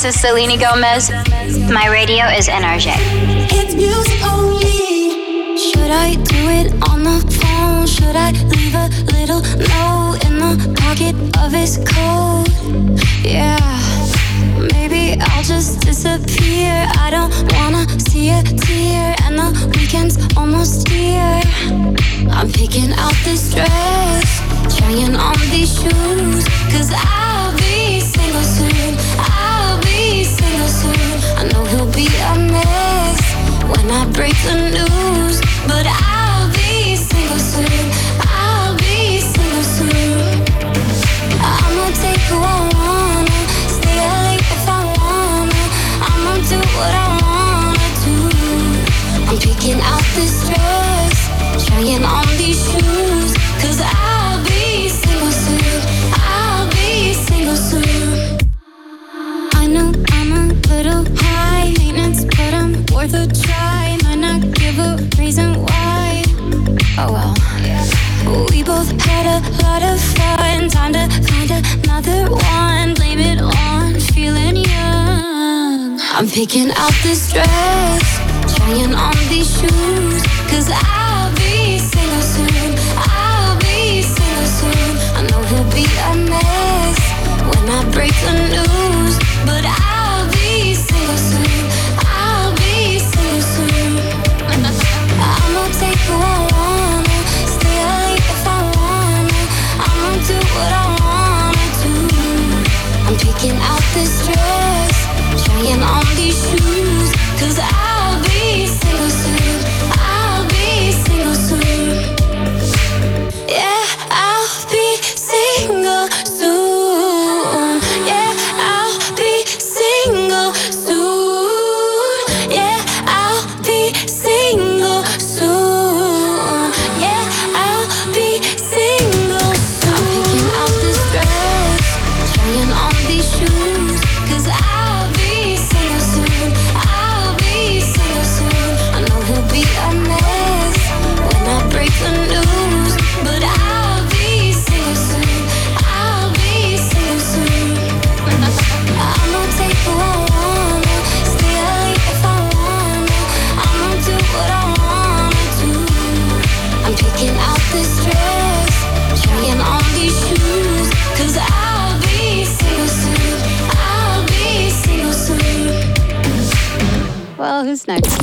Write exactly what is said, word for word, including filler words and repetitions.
This is Selena Gomez. My radio is N R J. It's music only. Should I do it on the phone? Should I leave a little note in the pocket of his coat? Yeah, maybe I'll just disappear. I don't wanna see a tear, and the weekend's almost here. I'm picking out this dress, trying on these shoes, cause I'll be single soon. I'll be single soon. I know he'll be a mess when I break the news, but I'll be single soon. I'll be single soon. I'ma take who I wanna, stay out late if I wanna. I'ma do what I wanna do. I'm picking out this dress, trying on these shoes, cause I'll be single soon. I'll be single soon. I know I'm a little high maintenance, but I'm worth a try. Might not give a reason why. Oh well. We both had a lot of fun. Time to find another one. Blame it on feeling young. I'm picking out this dress, trying on these shoes, cause I'll be single soon. I'll be single soon. I know he'll be a mess when I break the news, but I'll be single soon. I'll be single soon. I'ma take who I wanna, stay out late if I wanna. I'ma do what I wanna do. I'm picking out this dress, trying on these shoes, cause I'll be single soon. I'll be single soon. Yeah, I'll be single soon. Yeah, I'll be single soon. Yeah, I'll be single soon. Yeah, I'll be single soon. I'm picking out this dress, trying on these shoes, cause I'll be single soon. I'll be single soon. I know he'll be a mess when I break the news, but I'll be single soon. I'll be single soon. I'ma take who I wanna, stay out late if I wanna. I'ma do what I wanna do. I'm picking out this dress, trying on these shoes, cause I'll be single soon. I'll be single soon. Well, who's next?